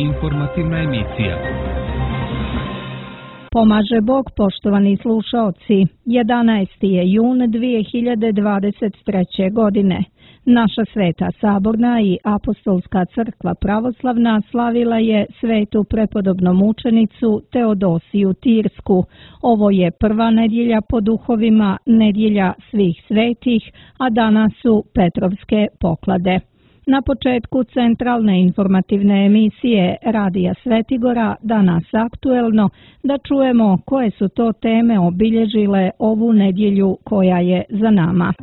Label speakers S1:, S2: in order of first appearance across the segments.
S1: Informativna emisija.
S2: Pomaže Bog, poštovani slušaoci. 11. je jun 2023. godine. Naša Sveta Saborna i Apostolska crkva pravoslavna slavila je svetu prepodobnu mučenicu Teodosiju Tirsku. Ovo je prva nedjelja po duhovima, nedjelja svih svetih, a danas su Petrovske poklade. Na početku centralne informativne emisije Radija Svetigora, danas aktuelno, da čujemo koje su to teme obilježile ovu nedjelju koja je za nama.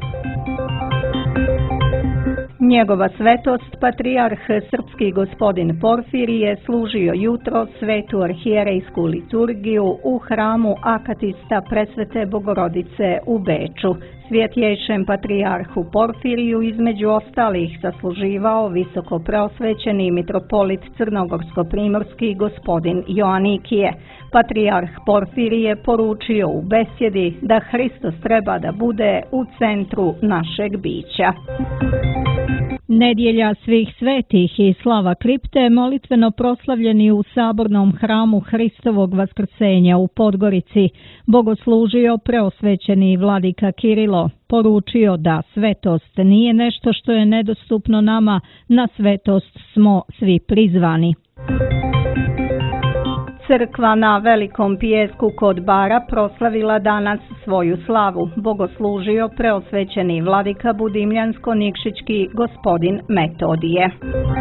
S2: Njegova svetost, patrijarh srpski gospodin Porfirije, služio jutro svetu arhijerejsku liturgiju u hramu Akatista Presvete Bogorodice u Beču. Svjetjejšem patrijarhu Porfiriju između ostalih zasluživao visoko preosvećeni mitropolit crnogorsko-primorski gospodin Joanikije. Patrijarh Porfirije poručio u besjedi da Hristos treba da bude u centru našeg bića. Nedjelja svih svetih i slava kripte molitveno proslavljeni u sabornom hramu Hristovog vaskrsenja u Podgorici, bogoslužio preosvećeni vladika Kirilo, poručio da svetost nije nešto što je nedostupno nama, na svetost smo svi prizvani. Crkva na Velikom Pijesku kod Bara proslavila danas svoju slavu. Bogoslužio preosvećeni vladika Budimljansko-Nikšićki gospodin Metodije.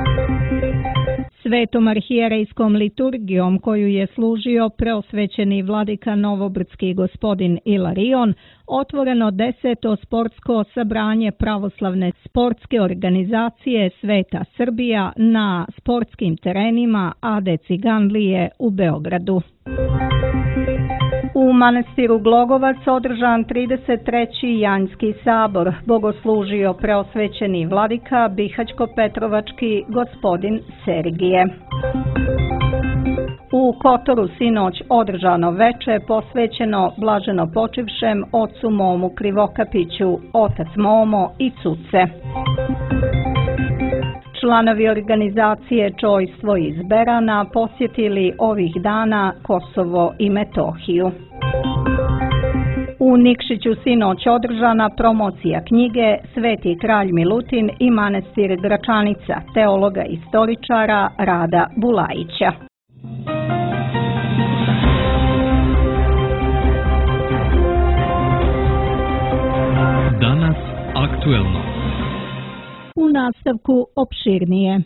S2: Svetom arhijerejskom liturgijom koju je služio preosvećeni vladika Novobrdski gospodin Ilarion, otvoreno 10. sportsko sabranje pravoslavne sportske organizacije Sveta Srbija na sportskim terenima Ade Ciganlije u Beogradu. U manastiru Glogovac održan 33. Janjski sabor, bogoslužio preosvećeni vladika Bihaćko-Petrovački gospodin Sergije. U Kotoru sinoć održano veče posvećeno blaženo počivšem ocu Momu Krivokapiću, otac Momo i Cuce. Članovi organizacije Čojstvo iz Berana posjetili ovih dana Kosovo i Metohiju. U Nikšiću sinoć održana promocija knjige Sveti kralj Milutin i manastir Gračanica, teologa i istoričara Rada Bulajića.
S1: Danas aktuelno.
S2: U nastavku opširnije.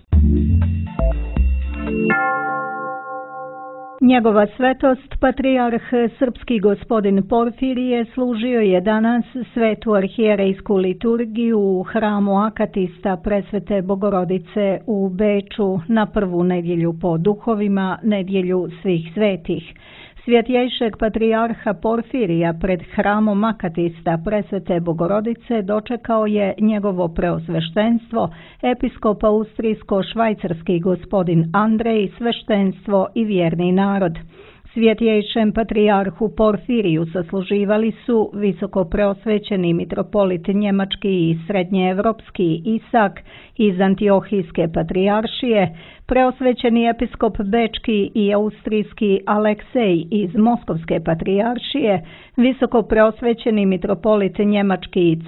S2: Njegova svetost, patrijarh srpski gospodin Porfirije, služio je danas svetu arhijerejsku liturgiju u hramu Akatista Presvete Bogorodice u Beču na prvu nedjelju po duhovima, nedjelju svih svetih. Svjetjejšeg patrijarha Porfirija pred hramom Akatista Presvete Bogorodice dočekao je njegovo preosveštenstvo, episkop austrijsko-švajcarski gospodin Andrej, sveštenstvo i vjerni narod. Svjetjejšem patrijarhu Porfiriju sasluživali su visoko preosvećeni mitropolit njemački i srednjeevropski Isak iz Antiohijske patrijaršije, preosvećeni episkop bečki i austrijski Aleksej iz Moskovske patrijaršije, visoko preosvećeni mitropolit njemački i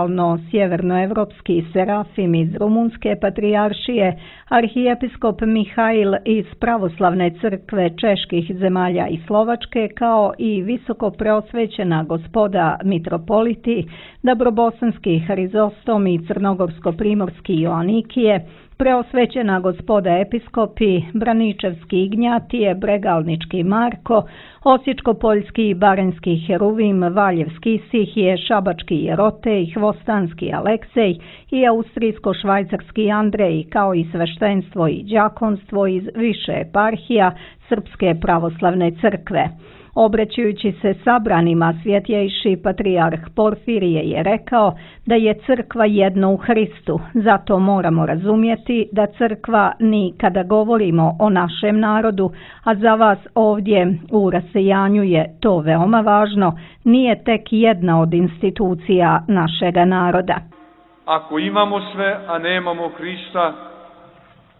S2: centralno-sjevernoevropski Serafim iz Rumunske patrijaršije, arhijepiskop Mihail iz pravoslavne crkve čeških zemalja i Slovačke, kao i visoko preosvećena gospoda mitropoliti, Dabrobosanski Hrizostom i Crnogorsko-primorski Joanikije, preosvećena gospoda episkopi, Braničevski Ignjatije, Bregalnički Marko, Osječko-poljski i Barenjski Heruvim, Valjevski Sihije, Šabački Jerotej, Hvostanski Aleksej i Austrijsko-švajcarski Andrej, kao i sveštenstvo i đakonstvo iz više eparhija Srpske pravoslavne crkve. Obraćajući se sabranima, svjetjejši patrijarh Porfirije je rekao da je crkva jedno u Hristu, zato moramo razumjeti da crkva ni kada govorimo o našem narodu, a za vas ovdje u rasejanju je to veoma važno, nije tek jedna od institucija našega naroda.
S3: Ako imamo sve, a nemamo Hrista,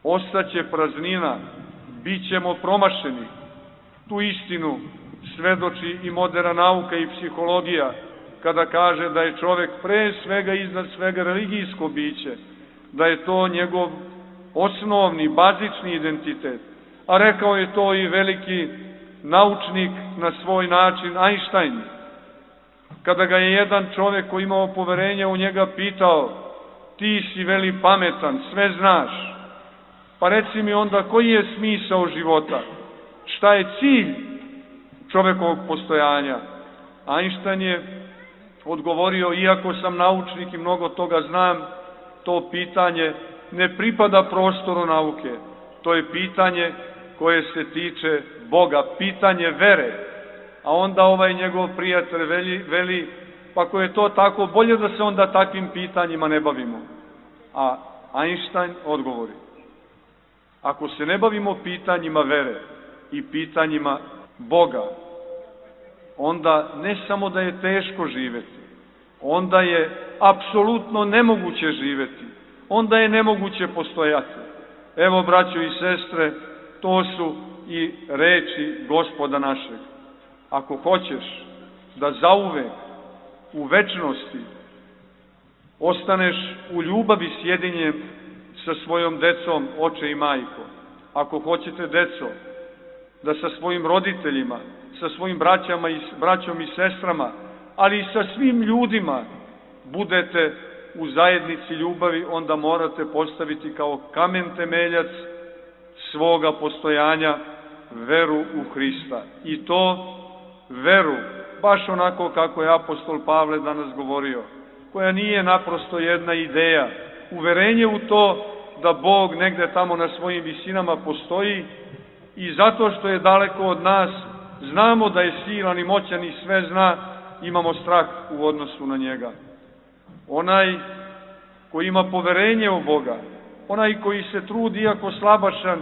S3: ostaće praznina, bit ćemo promašeni. Tu istinu svedoči i moderna nauka i psihologija, kada kaže da je čovek pre svega iznad svega religijsko biće, da je to njegov osnovni, bazični identitet. A rekao je to i veliki naučnik na svoj način, Einstein. Kada ga je jedan čovek koji imao poverenje u njega pitao, ti si veli pametan, sve znaš, pa reci mi onda koji je smisao života, šta je cilj čovekovog postojanja? Einstein je odgovorio, iako sam naučnik i mnogo toga znam, to pitanje ne pripada prostoru nauke, to je pitanje koje se tiče Boga, pitanje vere. A onda ovaj njegov prijatelj veli, pa ako je to tako, bolje da se onda takvim pitanjima ne bavimo. A Einstein odgovori, ako se ne bavimo pitanjima vere i pitanjima Boga, onda ne samo da je teško živeti, onda je apsolutno nemoguće živeti, onda je nemoguće postojati. Evo, braćo i sestre, to su i reči Gospoda našeg. Ako hoćeš da zauvek u večnosti ostaneš u ljubavi sjedinjen sa svojom decom, oče i majko, ako hoćete, deco, da sa svojim roditeljima, sa svojim braćom i sestrama, ali i sa svim ljudima budete u zajednici ljubavi, onda morate postaviti kao kamen temeljac svoga postojanja veru u Hrista. I to veru, baš onako kako je apostol Pavle danas govorio, koja nije naprosto jedna ideja, uverenje u to da Bog negde tamo na svojim visinama postoji i zato što je daleko od nas, znamo da je silan i moćan i sve zna, imamo strah u odnosu na njega. Onaj koji ima poverenje u Boga, onaj koji se trudi, iako slabašan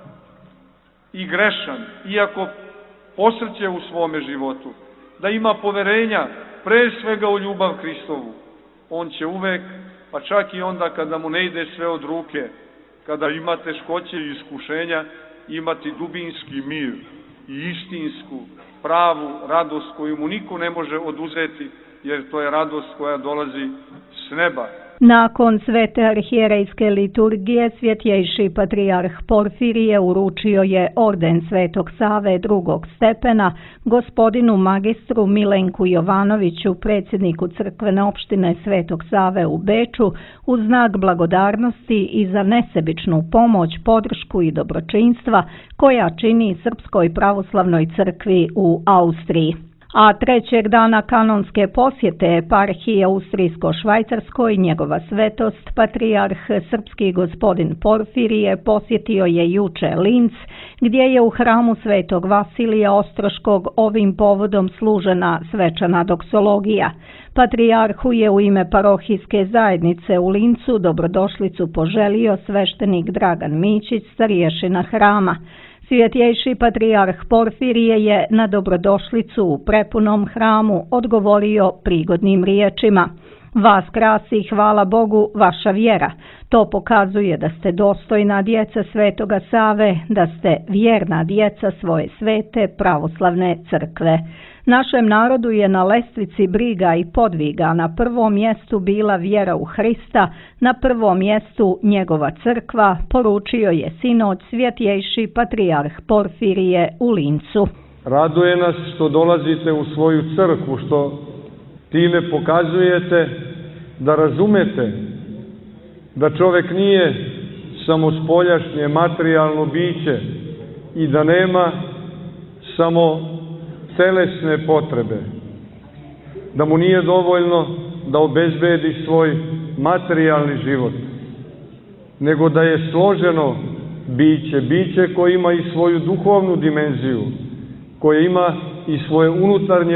S3: i grešan, iako posrće u svome životu, da ima poverenja pre svega u ljubav Hristovu, on će uvek, pa čak i onda kada mu ne ide sve od ruke, kada ima teškoće i iskušenja, imati dubinski mir i istinsku, pravu radost koju mu niko ne može oduzeti, jer to je radost koja dolazi s neba.
S2: Nakon svete arhijerejske liturgije, svjetjejši patrijarh Porfirije uručio je orden Svetog Save drugog stepena gospodinu magistru Milenku Jovanoviću, predsjedniku crkvene opštine Svetog Save u Beču, u znak blagodarnosti i za nesebičnu pomoć, podršku i dobročinstva koja čini Srpskoj pravoslavnoj crkvi u Austriji. A trećeg dana kanonske posjete eparhije Austrijsko-Švajcarskoj njegova svetost, patrijarh srpski gospodin Porfirije, posjetio je juče Linz, gdje je u hramu Svetog Vasilija Ostroškog ovim povodom služena svečana doksologija. Patrijarhu je u ime parohijske zajednice u Lincu dobrodošlicu poželio sveštenik Dragan Mićić, starješina hrama. Svjetjejši patrijarh Porfirije je na dobrodošlicu u prepunom hramu odgovorio prigodnim riječima. Vas krasi, hvala Bogu, vaša vjera. To pokazuje da ste dostojna djeca Svetoga Save, da ste vjerna djeca svoje svete pravoslavne crkve. Našem narodu je na lestvici briga i podviga na prvom mjestu bila vjera u Hrista, na prvom mjestu njegova crkva, poručio je sinoć svjetjejši patrijarh Porfirije u Lincu.
S4: Raduje nas što dolazite u svoju crkvu, što time pokazujete da razumete da čovjek nije samo spoljašnje materijalno biće i da nema samo telesne potrebe, da mu nije dovoljno da obezbedi svoj materijalni život, nego da je složeno biće koje ima i svoju duhovnu dimenziju, koje ima i svoje unutarnje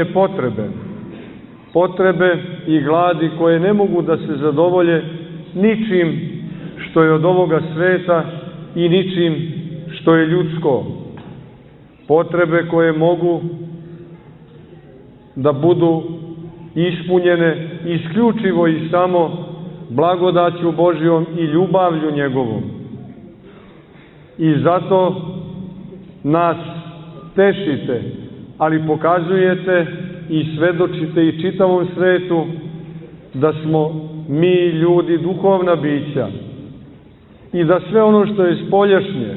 S4: potrebe i gladi koje ne mogu da se zadovolje ničim što je od ovoga sveta i ničim što je ljudsko. Potrebe koje mogu da budu ispunjene isključivo i samo blagodaću Božjom i ljubavlju njegovom. i zato nas tešite, ali pokazujete i svedočite i čitavom svetu da smo mi ljudi duhovna bića i da sve ono što je spoljašnje,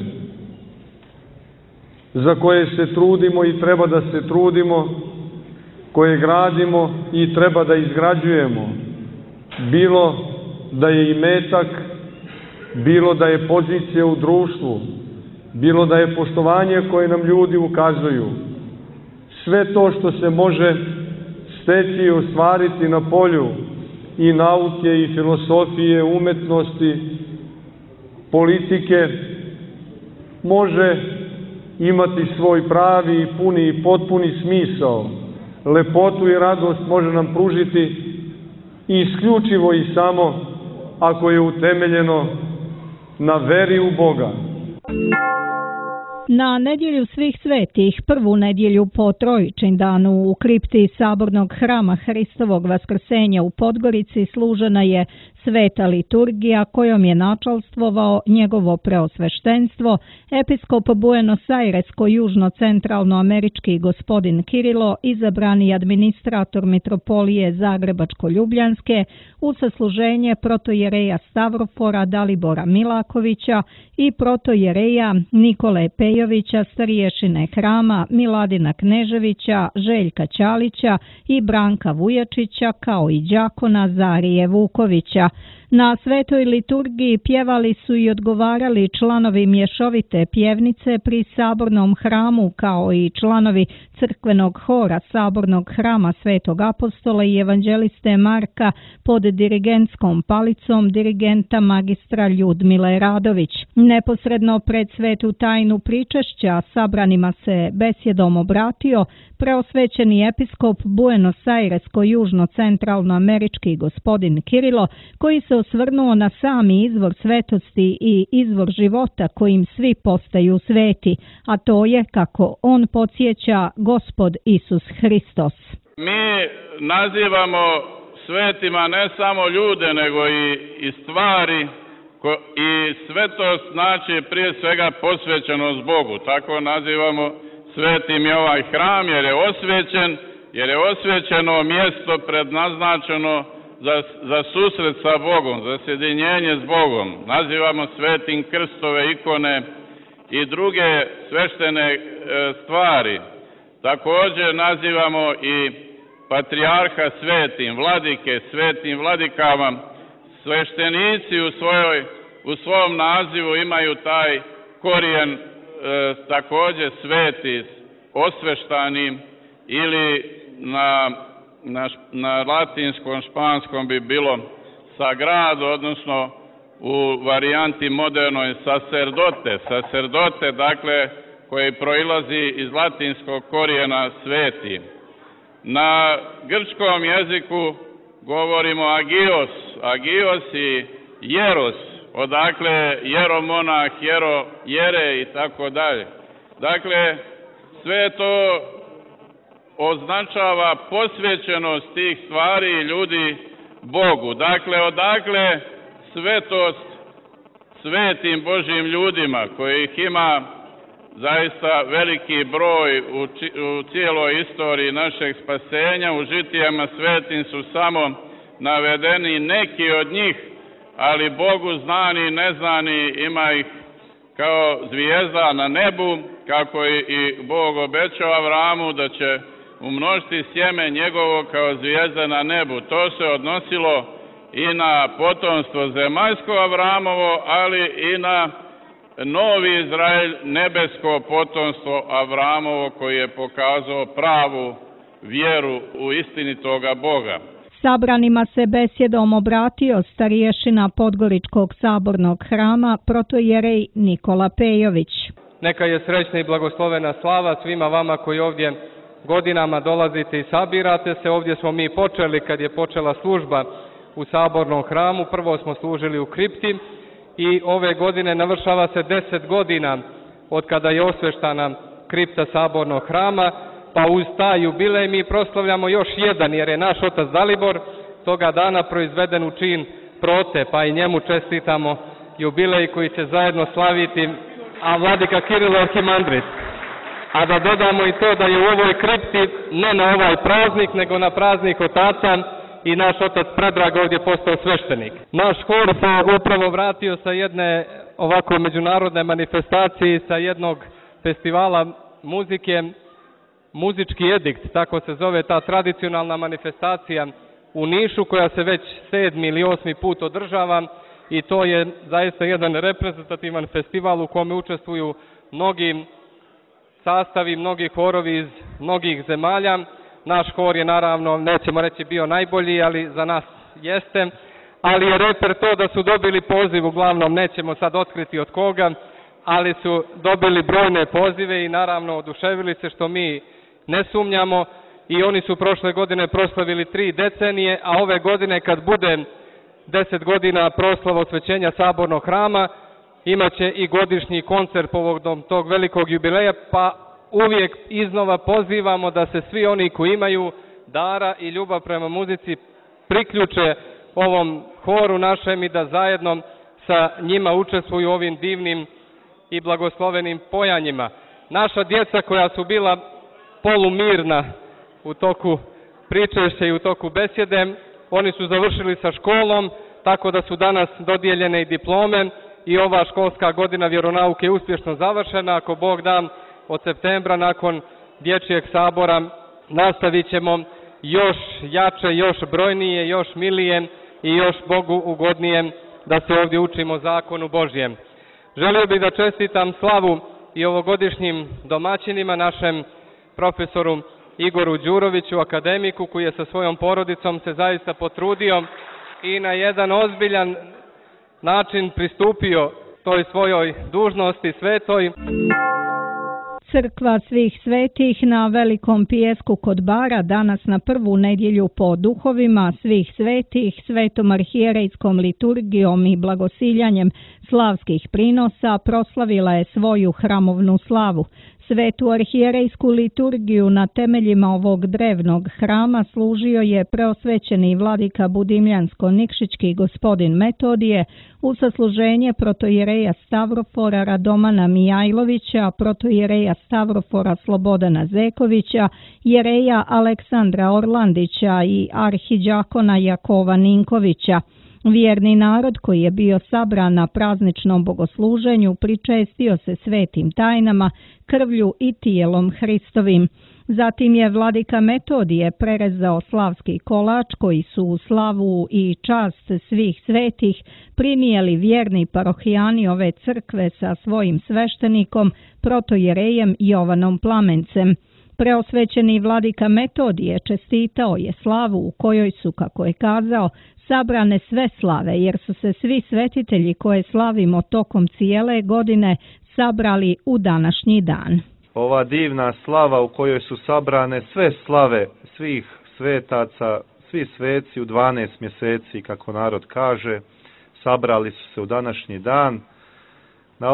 S4: za koje se trudimo i treba da se trudimo, koje gradimo i treba da izgrađujemo, bilo da je imetak, bilo da je pozicija u društvu, bilo da je poštovanje koje nam ljudi ukazuju, sve to što se može steći i ostvariti na polju i nauke i filosofije, umetnosti, politike, može imati svoj pravi i puni i potpuni smisao. Lepotu i radost može nam pružiti isključivo i samo ako je utemeljeno na veri u Boga.
S2: Na nedjelju svih svetih, prvu nedjelju po Trojičindanu u kripti Sabornog hrama Hristovog Vaskrsenja u Podgorici služena je sveta liturgija kojom je načalstvovao njegovo preosveštenstvo, episkop Buenos Airesko-južno-centralnoamerički gospodin Kirilo, izabrani administrator mitropolije Zagrebačko-Ljubljanske, u sasluženje protojereja Stavrofora Dalibora Milakovića i protojereja Nikole Pejovića, starješine hrama Miladina Kneževića, Željka Ćalića i Branka Vujačića, kao i đakona Zarije Vukovića. Na svetoj liturgiji pjevali su i odgovarali članovi mješovite pjevnice pri Sabornom hramu, kao i članovi crkvenog hora Sabornog hrama Svetog Apostola i evanđeliste Marka pod dirigentskom palicom dirigenta magistra Ljudmile Radović. Neposredno pred svetu tajnu pričešća sabranima se besjedom obratio preosvećeni episkop Buenos Airesko-južno-centralnoamerički gospodin Kirilo, koji se osvrnuo na sami izvor svetosti i izvor života kojim svi postaju sveti, a to je, kako on podsjeća, Gospod Isus Hristos.
S5: Mi nazivamo svetima ne samo ljude, nego i stvari, i svetost znači prije svega posvećenost Bogu. Tako nazivamo svetim i ovaj hram, jer je osvećeno mjesto prednaznačeno za susret sa Bogom, za sjedinjenje s Bogom. Nazivamo svetim krstove, ikone i druge sveštene stvari. Također nazivamo i patrijarha svetim, vladike svetim vladikama. Sveštenici u svom nazivu imaju taj korijen također sveti, osveštani, ili na latinskom, španskom bi bilo sagrado, odnosno u varijanti modernoj sacerdote. Sacerdote, dakle, koji proilazi iz latinskog korijena sveti. Na grčkom jeziku govorimo agios i jeros, odakle jeromonah, jere i tako dalje. Dakle, sve to označava posvećenost tih stvari i ljudi Bogu. Dakle, odakle svetost svetim Božjim ljudima, kojih ima zaista veliki broj u cijeloj istoriji našeg spasenja. U žitijama svetim su samo navedeni neki od njih, ali Bogu znani i neznani ima ih kao zvijezda na nebu, kako i Bog obećao Avramu da će umnožiti sjeme njegovo kao zvijezda na nebu. To se odnosilo i na potomstvo zemaljsko Avramovo, ali i na novi Izrael, nebesko potomstvo Avramovo, koji je pokazao pravu vjeru u istinitoga Boga.
S2: Sabranima se besjedom obratio starješina Podgoričkog sabornog hrama protojerej Nikola Pejović.
S6: Neka je srećna i blagoslovena slava svima vama koji ovdje godinama dolazite i sabirate se. Ovdje smo mi počeli kad je počela služba u sabornom hramu. Prvo smo služili u kripti i ove godine navršava se 10 godina od kada je osveštana kripta sabornog hrama, pa uz taj jubilej mi proslavljamo još jedan, jer je naš otac Dalibor toga dana proizveden u čin prote, pa i njemu čestitamo jubilej koji će zajedno slaviti a vladika Kirilo arhimandrit. A da dodamo i to da je u ovoj kripti ne na ovaj praznik, nego na praznik otaca i naš otac Predrag ovdje postao sveštenik. Naš hor se upravo vratio sa jedne ovako međunarodne manifestacije, sa jednog festivala muzike, Muzički edikt, tako se zove ta tradicionalna manifestacija u Nišu, koja se već 7. ili 8. put održava, i to je zaista jedan reprezentativan festival u kome učestvuju mnogi sastavi, mnogi horovi iz mnogih zemalja. Naš hor je naravno, nećemo reći bio najbolji, ali za nas jeste, ali je reper to da su dobili poziv, uglavnom nećemo sad otkriti od koga, ali su dobili brojne pozive i naravno oduševili se, što mi ne sumnjamo, i oni su prošle godine proslavili 3 decenije, a ove godine kad bude 10 godina proslava osvećenja Sabornog hrama, imaće i godišnji koncert povodom tog velikog jubileja, pa uvijek iznova pozivamo da se svi oni koji imaju dara i ljubav prema muzici priključe ovom horu našem i da zajedno sa njima učestvuju u ovim divnim i blagoslovenim pojanjima. Naša djeca koja su bila polumirna u toku pričešća i u toku besjede, oni su završili sa školom, tako da su danas dodijeljene i diplome i ova školska godina vjeronauke je uspješno završena. Ako Bog da, od septembra nakon dječjeg sabora nastavit ćemo još jače, još brojnije, još milije i još Bogu ugodnije da se ovdje učimo zakonu Božjem. Želio bih da čestitam slavu i ovogodišnjim domaćinima, našem profesoru Igoru Đuroviću, akademiku, koji je sa svojom porodicom se zaista potrudio i na jedan ozbiljan način pristupio toj svojoj dužnosti svetoj.
S2: Crkva svih svetih na Velikom pijesku kod Bara danas na prvu nedjelju po duhovima svih svetih, svetom arhijerejskom liturgijom i blagosiljanjem slavskih prinosa proslavila je svoju hramovnu slavu. Svetu arhijerejsku liturgiju na temeljima ovog drevnog hrama služio je preosvećeni vladika Budimljansko-Nikšićki gospodin Metodije u sasluženje protoijereja Stavrofora Radomana Mijajlovića, protoijereja Stavrofora Slobodana Zekovića, jereja Aleksandra Orlandića i arhidjakona Jakova Ninkovića. Vjerni narod koji je bio sabran na prazničnom bogosluženju pričestio se svetim tajnama, krvlju i tijelom Hristovim. Zatim je vladika Metodije prerezao slavski kolač koji su u slavu i čast svih svetih primijeli vjerni parohijani ove crkve sa svojim sveštenikom, protojerejem Jovanom Plamencem. Preosvećeni vladika Metodije čestitao je slavu u kojoj su, kako je kazao, sabrane sve slave, jer su se svi svetitelji koje slavimo tokom cijele godine sabrali u današnji dan.
S7: Ova divna slava u kojoj su sabrane sve slave svih svetaca, svi sveci u 12 mjeseci, kako narod kaže, sabrali su se u današnji dan. Na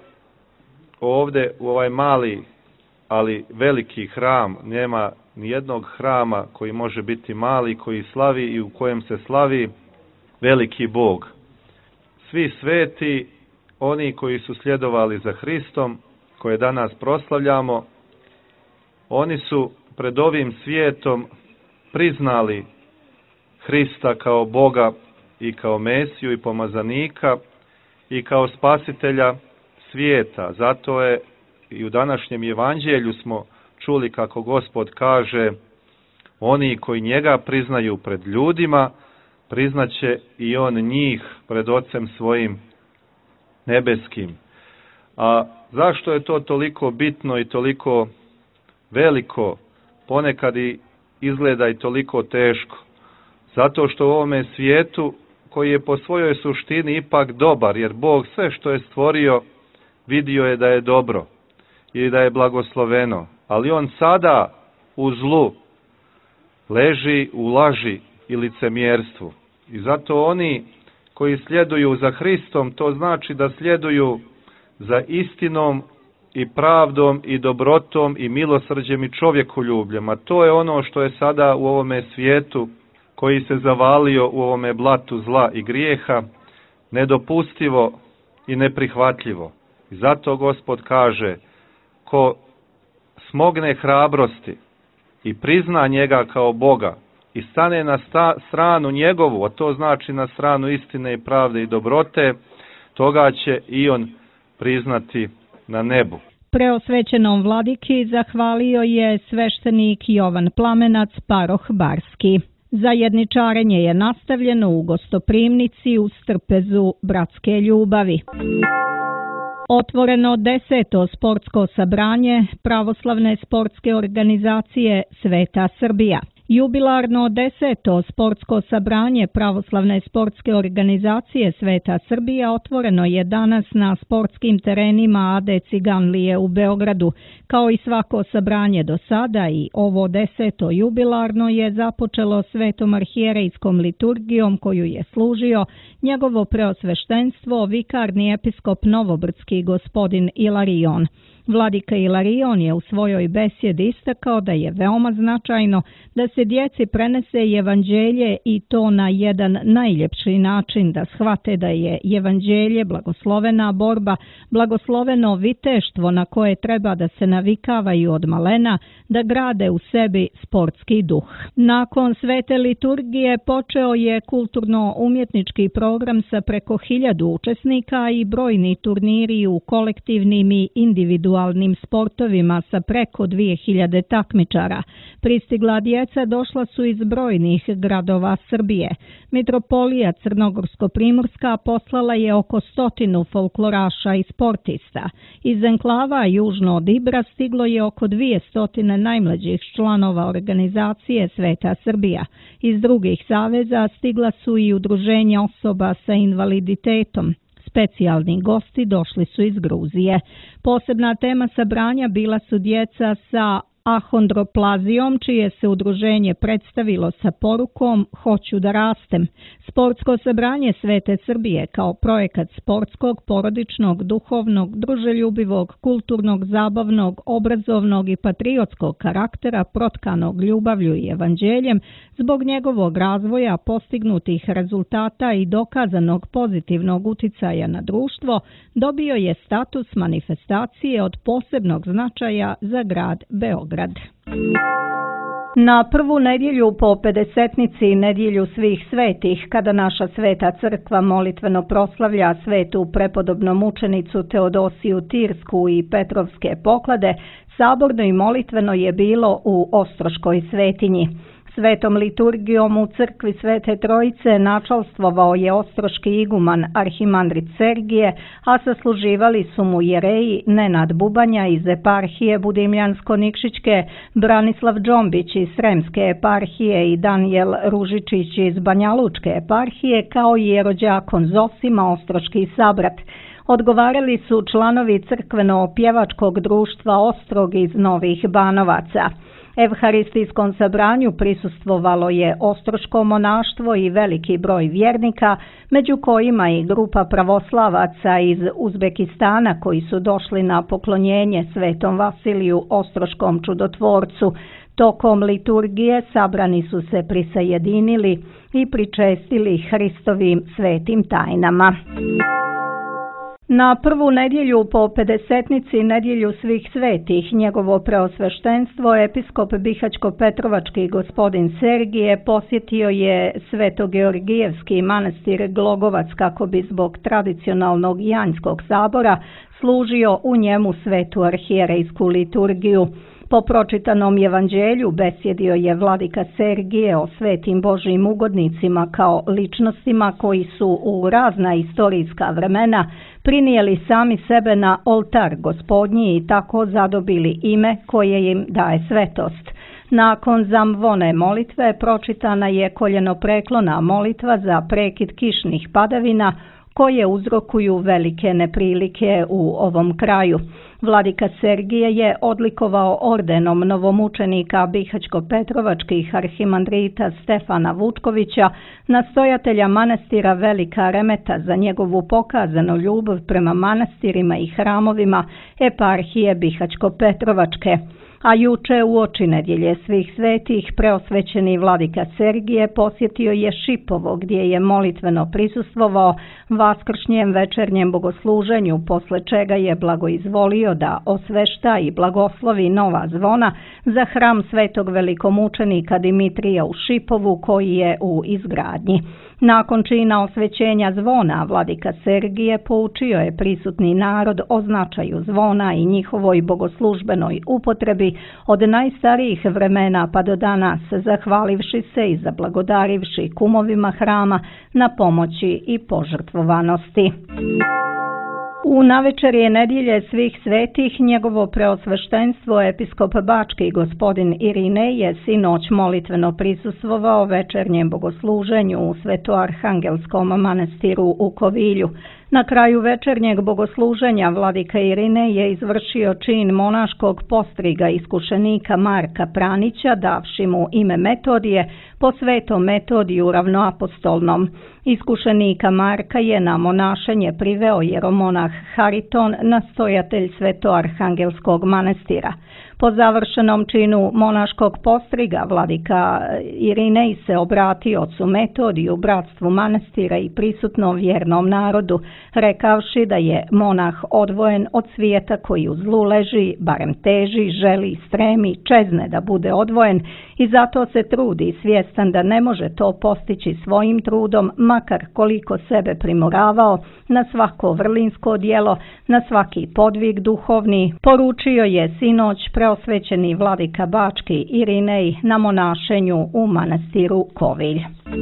S7: ovdje u ovaj mali, ali veliki hram, nema ni jednog hrama koji može biti mali, koji slavi i u kojem se slavi veliki Bog. Svi sveti, oni koji su sljedovali za Hristom, koje danas proslavljamo, oni su pred ovim svijetom priznali Hrista kao Boga i kao Mesiju i pomazanika i kao spasitelja svijeta. Zato je i u današnjem evanđelju smo čuli kako Gospod kaže: oni koji njega priznaju pred ljudima, priznaće i on njih pred Ocem svojim nebeskim. A zašto je to toliko bitno i toliko veliko, ponekad i izgleda i toliko teško? Zato što u ovome svijetu, koji je po svojoj suštini ipak dobar, jer Bog sve što je stvorio vidio je da je dobro i da je blagosloveno, ali on sada u zlu leži u laži i licemjerstvu. I zato oni koji sljeduju za Hristom, to znači da sljeduju za istinom i pravdom i dobrotom i milosrđem i čovjekoljubljem. A to je ono što je sada u ovome svijetu, koji se zavalio u ovome blatu zla i grijeha, nedopustivo i neprihvatljivo. I zato Gospod kaže, ko smogne hrabrosti i prizna njega kao Boga i stane na stranu njegovu, a to znači na stranu istine i pravde i dobrote, toga će i on priznati na nebu.
S2: Preosvećenom vladiki zahvalio je sveštenik Jovan Plamenac, paroh Barski. Zajedničarenje je nastavljeno u gostoprimnici u Strpezu bratske ljubavi. Otvoreno 10. sportsko sabranje Pravoslavne sportske organizacije Sveta Srbija. Jubilarno 10. sportsko sabranje Pravoslavne sportske organizacije Sveta Srbija otvoreno je danas na sportskim terenima AD Ciganlije u Beogradu. Kao i svako sabranje do sada, i ovo 10. jubilarno je započelo svetom arhijerejskom liturgijom koju je služio njegovo preosveštenstvo vikarni episkop Novobrdski gospodin Ilarion. Vladika Ilarion je u svojoj besjedi istakao da je veoma značajno da se djeci prenese evanđelje i to na jedan najljepši način, da shvate da je evanđelje blagoslovena borba, blagosloveno viteštvo na koje treba da se navikavaju od malena, da grade u sebi sportski duh. Nakon svete liturgije počeo je kulturno-umjetnički program sa preko 1000 učesnika i brojni turniri u kolektivnim i individualnim sportovima sa preko 2000 takmičara. Pristigla djeca došla su iz brojnih gradova Srbije. Mitropolija Crnogorsko-Primorska poslala je oko 100 folkloraša i sportista. Iz enklava južno od Ibra stiglo je oko 200 najmlađih članova organizacije Sveta Srbija. Iz drugih saveza stigla su i udruženja osoba sa invaliditetom. Specijalni gosti došli su iz Gruzije. Posebna tema sabranja bila su djeca sa ahondroplazijom, čije se udruženje predstavilo sa porukom "Hoću da rastem". Sportsko sabranje Svete Srbije kao projekat sportskog, porodičnog, duhovnog, druželjubivog, kulturnog, zabavnog, obrazovnog i patriotskog karaktera protkanog ljubavlju i evanđeljem, zbog njegovog razvoja, postignutih rezultata i dokazanog pozitivnog uticaja na društvo, dobio je status manifestacije od posebnog značaja za grad Beograd. Na prvu nedjelju po Pedesetnici i nedjelju svih svetih, kada naša Sveta crkva molitveno proslavlja svetu prepodobnu mučenicu Teodosiju Tirsku i Petrovske poklade, saborno i molitveno je bilo u Ostroškoj svetinji. Svetom liturgijom u crkvi Svete Trojice načalstvovao je ostroški iguman arhimandrit Sergije, a sasluživali su mu jereji Nenad Bubanja iz eparhije Budimljansko-Nikšićke, Branislav Džombić iz Sremske eparhije i Danijel Ružičić iz Banjalučke eparhije, kao i jerođakon Zosima, ostroški sabrat. Odgovarali su članovi crkveno-pjevačkog društva Ostrog iz Novih Banovaca. Evharistijskom sabranju prisustvovalo je ostroško monaštvo i veliki broj vjernika, među kojima i grupa pravoslavaca iz Uzbekistana koji su došli na poklonjenje Svetom Vasiliju ostroškom čudotvorcu. Tokom liturgije sabrani su se prisajedinili i pričestili Hristovim svetim tajnama. Na prvu nedjelju po Pedesetnici, nedjelju svih svetih, njegovo preosveštenstvo, episkop Bihaćko-Petrovački gospodin Sergije posjetio je Sveto-Georgijevski manastir Glogovac kako bi zbog tradicionalnog janjskog sabora služio u njemu svetu arhijerejsku liturgiju. Po pročitanom evanđelju besjedio je vladika Sergije o svetim Božjim ugodnicima kao ličnostima koji su u razna istorijska vremena prinijeli sami sebe na oltar Gospodnji i tako zadobili ime koje im daje svetost. Nakon zamvone molitve pročitana je koljenopreklona molitva za prekid kišnih padavina koje uzrokuju velike neprilike u ovom kraju. Vladika Sergije je odlikovao ordenom novomučenika Bihaćko-Petrovačkih arhimandrita Stefana Vutkovića, nastojatelja manastira Velika Remeta, za njegovu pokazanu ljubav prema manastirima i hramovima eparhije Bihaćko-Petrovačke. A juče uoči nedjelje svih svetih preosvećeni vladika Sergije posjetio je Šipovo, gdje je molitveno prisustvovao vaskršnjem večernjem bogosluženju, posle čega je blagoizvolio da osvešta i blagoslovi nova zvona za hram svetog velikomučenika Dimitrija u Šipovu, koji je u izgradnji. Nakon čina osvećenja zvona, vladika Sergije poučio je prisutni narod o značaju zvona i njihovoj bogoslužbenoj upotrebi od najstarijih vremena pa do danas, zahvalivši se i zablagodarivši kumovima hrama na pomoći i požrtvovanosti. U navečerje nedjelje svih svetih njegovo preosveštenstvo episkop Bački gospodin Irinej je sinoć molitveno prisustvovao večernjem bogosluženju u Svetoarhangelskom manastiru u Kovilju. Na kraju večernjeg bogosluženja vladika Irinej je izvršio čin monaškog postriga iskušenika Marka Pranića, davši mu ime Metodije po svetom Metodiju ravnoapostolnom. Iskušenika Marka je na monašenje priveo jeromonah Hariton, nastojatelj Svetoarhangelskog manastira. Po završenom činu monaškog postriga vladika Irinej se obratio ocu Metodiju, bratstvu manastira i prisutno vjernom narodu, rekavši da je monah odvojen od svijeta koji u zlu leži, barem teži, želi, stremi, čezne da bude odvojen i zato se trudi, svjestan da ne može to postići svojim trudom, makar koliko sebe primoravao, na svako vrlinsko djelo, na svaki podvig duhovni, poručio je sinoć preosvećeni vladika Bački Irinej na monašenju u manastiru Kovilj.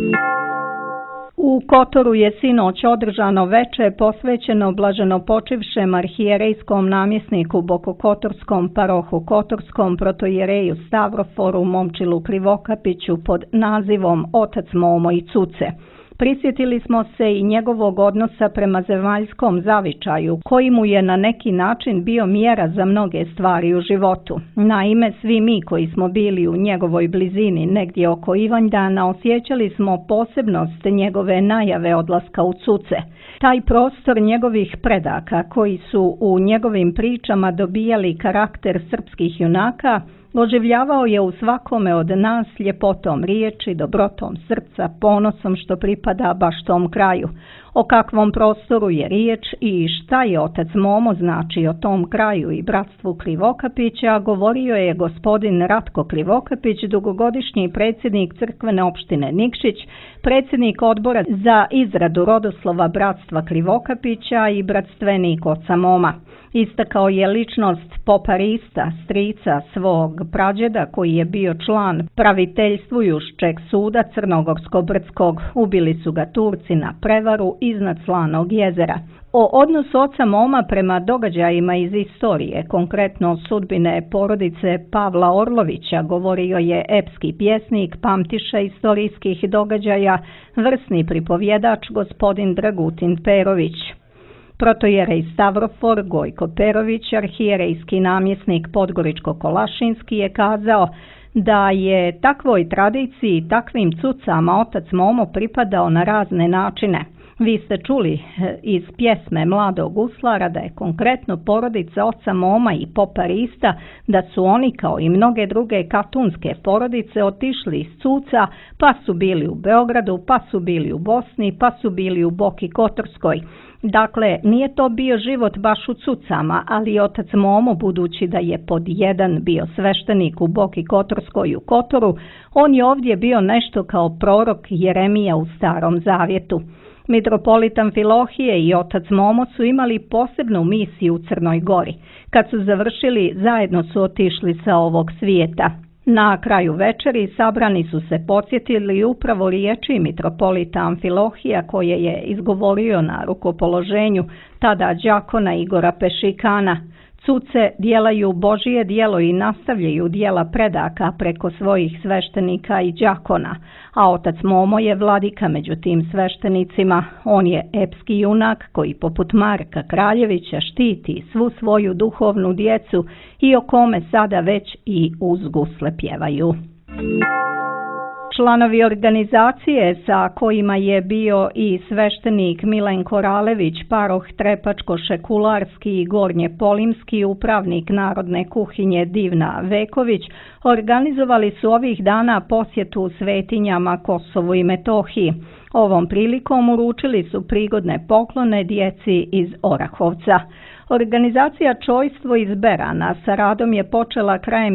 S2: U Kotoru je sinoć održano veče posvećeno blaženopočivšem arhijerejskom namjesniku Bokokotorskom parohu Kotorskom protojereju Stavroforu Momčilu Krivokapiću pod nazivom Otac Momo i Cuce. Prisjetili smo se i njegovog odnosa prema zemaljskom zavičaju, koji mu je na neki način bio mjera za mnoge stvari u životu. Naime, svi mi koji smo bili u njegovoj blizini negdje oko Ivanjdana osjećali smo posebnost njegove najave odlaska u Cuce. Taj prostor njegovih predaka, koji su u njegovim pričama dobijali karakter srpskih junaka, oživljavao je u svakome od nas ljepotom riječi, dobrotom srca, ponosom što pripada baš tom kraju. O kakvom prostoru je riječ i šta je otac Momo znači o tom kraju i bratstvu Krivokapića, govorio je gospodin Ratko Krivokapić, dugogodišnji predsjednik crkvene opštine Nikšić, predsjednik odbora za izradu rodoslova bratstva Krivokapića i bratstvenik oca Moma. Istakao je ličnost popa Rista, strica svog prađeda koji je bio član praviteljstvujušćeg suda Crnogorsko-Brdskog. Ubili su ga Turci na prevaru iznad Slanog jezera. O odnosu oca Moma prema događajima iz istorije, konkretno sudbine porodice Pavla Orlovića, govorio je epski pjesnik, pamtiša istorijskih događaja, vrsni pripovjedač gospodin Dragutin Perović. Protojerej Stavrofor Gojko Perović, arhijerejski namjesnik Podgoričko-Kolašinski, je kazao da je takvoj tradiciji i takvim cucama otac Momo pripadao na razne načine. Vi ste čuli iz pjesme Mladog Uslara da je konkretno porodica oca Moma i popa Rista, da su oni kao i mnoge druge katunske porodice otišli iz Cuca, pa su bili u Beogradu, pa su bili u Bosni, pa su bili u Boki Kotorskoj. Dakle, nije to bio život baš u Cucama, ali otac Momo, budući da je pod jedan bio sveštenik u Boki Kotorskoj i u Kotoru, on je ovdje bio nešto kao prorok Jeremija u Starom Zavjetu. Mitropolitan Filohije i otac Momo su imali posebnu misiju u Crnoj Gori. Kad su završili, zajedno su otišli sa ovog svijeta. Na kraju večeri sabrani su se podsjetili upravo riječi mitropolita Amfilohija koje je izgovorio na rukopoloženju tada đakona Igora Pešikana. Cuce djelaju Božije djelo i nastavljaju djela predaka preko svojih sveštenika i đakona, a otac Momo je vladika među tim sveštenicima. On je epski junak koji poput Marka Kraljevića štiti svu svoju duhovnu djecu i o kome sada već i uz gusle pjevaju. Članovi organizacije sa kojima je bio i sveštenik Milenko Ralević, paroh Trepačko-Šekularski i Gornje Polimski, upravnik Narodne kuhinje Divna Veković, organizovali su ovih dana posjetu svetinjama Kosovu i Metohiji. Ovom prilikom uručili su prigodne poklone djeci iz Orahovca. Organizacija Čojstvo iz Berana sa radom je počela krajem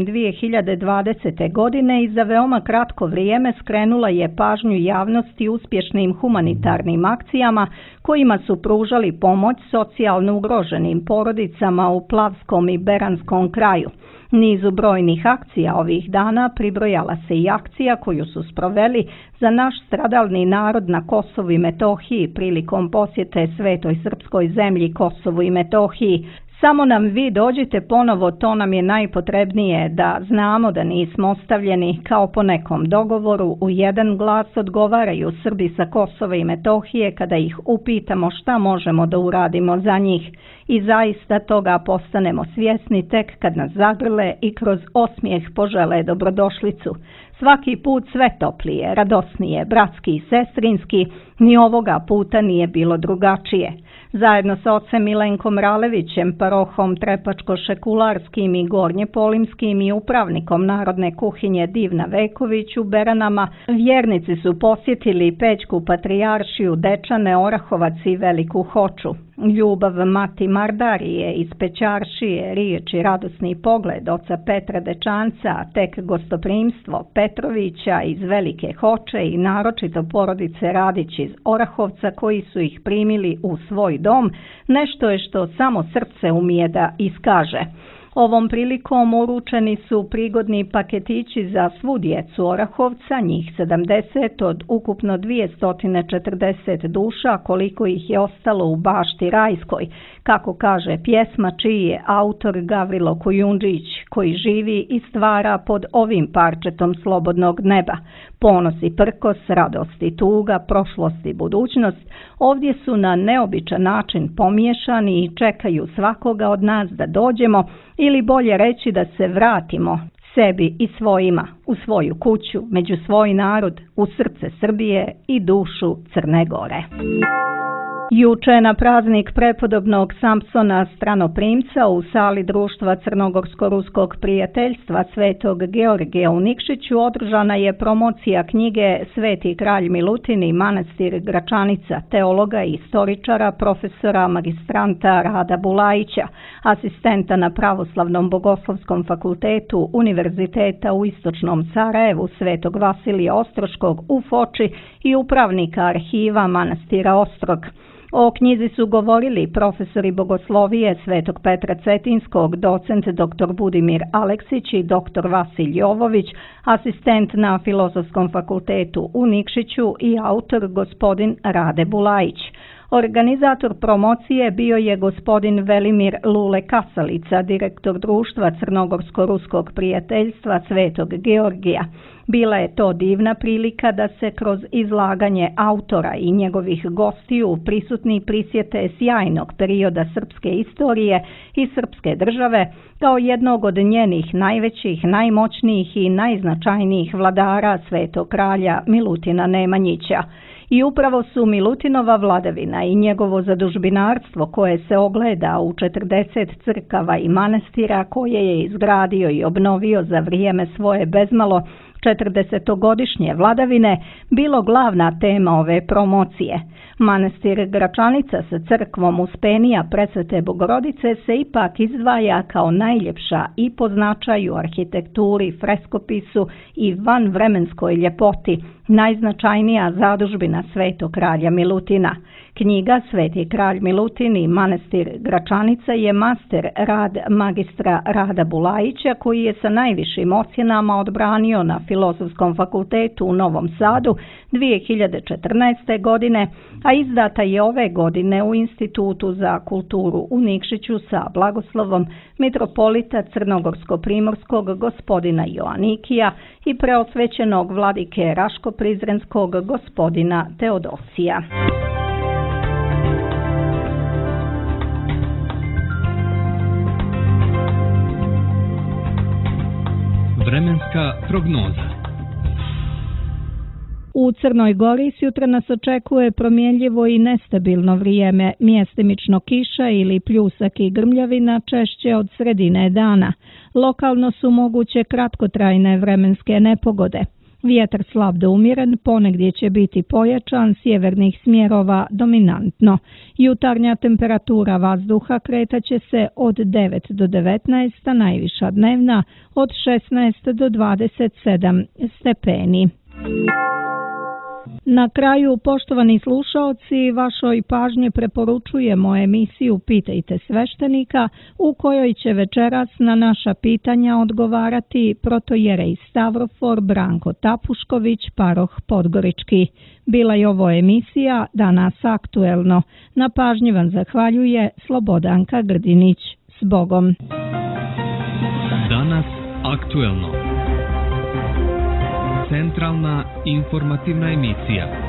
S2: 2020. godine i za veoma kratko vrijeme skrenula je pažnju javnosti uspješnim humanitarnim akcijama kojima su pružali pomoć socijalno ugroženim porodicama u Plavskom i Beranskom kraju. Nizu brojnih akcija ovih dana pribrojala se i akcija koju su sproveli za naš stradalni narod na Kosovu i Metohiji prilikom posjete svetoj srpskoj zemlji Kosovu i Metohiji. Samo nam vi dođite ponovo, to nam je najpotrebnije, da znamo da nismo ostavljeni. Kao po nekom dogovoru u jedan glas odgovaraju Srbi sa Kosova i Metohije kada ih upitamo šta možemo da uradimo za njih. I zaista toga postanemo svjesni tek kad nas zagrle i kroz osmijeh požele dobrodošlicu. Svaki put sve toplije, radosnije, bratski i sestrinski, ni ovoga puta nije bilo drugačije. Zajedno sa ocem Milenkom Ralevićem, parohom Trepačko-Šekularskim i Gornje Polimskim i upravnikom Narodne kuhinje Divna Veković u Beranama, vjernici su posjetili Pećku patrijaršiju, Dečane, Orahovac i Veliku Hoču. Ljubav mati Mardarije iz Pećaršije, riječ i radosni pogled oca Petra Dečanca, tek gostoprimstvo Petrovića iz Velike Hoče i naročito porodice Radić iz Orahovca koji su ih primili u svoj dom, nešto je što samo srce umije da iskaže. Ovom prilikom uručeni su prigodni paketići za svu djecu Orahovca, njih 70 od ukupno 240 duša koliko ih je ostalo u bašti rajskoj, kako kaže pjesma čiji je autor Gavrilo Kujundžić, koji živi i stvara pod ovim parčetom slobodnog neba. Ponos i prkos, radost i tuga, prošlost i budućnost ovdje su na neobičan način pomiješani i čekaju svakoga od nas da dođemo ili bolje reći da se vratimo sebi i svojima, u svoju kuću, među svoj narod, u srce Srbije i dušu Crne Gore. Juče na praznik prepodobnog Samsona Stranoprimca u sali društva Crnogorsko-ruskog prijateljstva Svetog Georgija u Nikšiću održana je promocija knjige Sveti kralj Milutin i manastir Gračanica teologa i istoričara profesora magistranta Rada Bulajića, asistenta na Pravoslavnom bogoslovskom fakultetu Univerziteta u Istočnom Sarajevu Svetog Vasilija Ostroškog u Foči i upravnika arhiva manastira Ostrog. O knjizi su govorili profesori bogoslovije Svetog Petra Cetinskog, docent dr. Budimir Aleksić i dr. Vasilj Jovović, asistent na Filozofskom fakultetu u Nikšiću i autor gospodin Rade Bulajić. Organizator promocije bio je gospodin Velimir Lule Kasalica, direktor društva Crnogorsko-ruskog prijateljstva Svetog Georgija. Bila je to divna prilika da se kroz izlaganje autora i njegovih gostiju prisutni prisjete sjajnog perioda srpske istorije i srpske države kao jednog od njenih najvećih, najmoćnijih i najznačajnijih vladara Svetog kralja Milutina Nemanjića. I upravo su Milutinova vladavina i njegovo zadužbinarstvo koje se ogleda u 40 crkava i manastira koje je izgradio i obnovio za vrijeme svoje bezmalo 40-godišnje vladavine bilo glavna tema ove promocije. Manastir Gračanica sa crkvom Uspenija Presvete Bogorodice se ipak izdvaja kao najljepša i po značaju, arhitekturi, freskopisu i vanvremenskoj ljepoti, najznačajnija zadužbina Svetog kralja Milutina. Knjiga Sveti kralj Milutin i manastir Gračanica je master rad magistra Rada Bulajića koji je sa najvišim ocjenama odbranio na Filozofskom fakultetu u Novom Sadu 2014. godine, a izdata je ove godine u Institutu za kulturu u Nikšiću sa blagoslovom mitropolita Crnogorsko-primorskog gospodina Joanikija i preosvećenog vladike Raško-Prizrenskog gospodina Teodosija.
S1: Vremenska prognoza.
S2: U Crnoj Gori sutra nas očekuje promjenljivo i nestabilno vrijeme, mjestimično kiša ili pljusak i grmljavina češće od sredine dana. Lokalno su moguće kratkotrajne vremenske nepogode. Vjetar slab do umjeren, ponegdje će biti pojačan, sjevernih smjerova dominantno. Jutarnja temperatura vazduha kretaće se od 9 do 19, a najviša dnevna od 16 do 27 stepeni. Na kraju, poštovani slušaoci, vašoj pažnji preporučujemo emisiju Pitajte sveštenika, u kojoj će večeras na naša pitanja odgovarati protojerej Stavrofor Branko Tapušković, paroh Podgorički. Bila je ovo emisija Danas aktuelno. Na pažnji vam zahvaljuje Slobodanka Grdinić. S Bogom!
S1: Danas aktuelno. Centralna informativna emisija.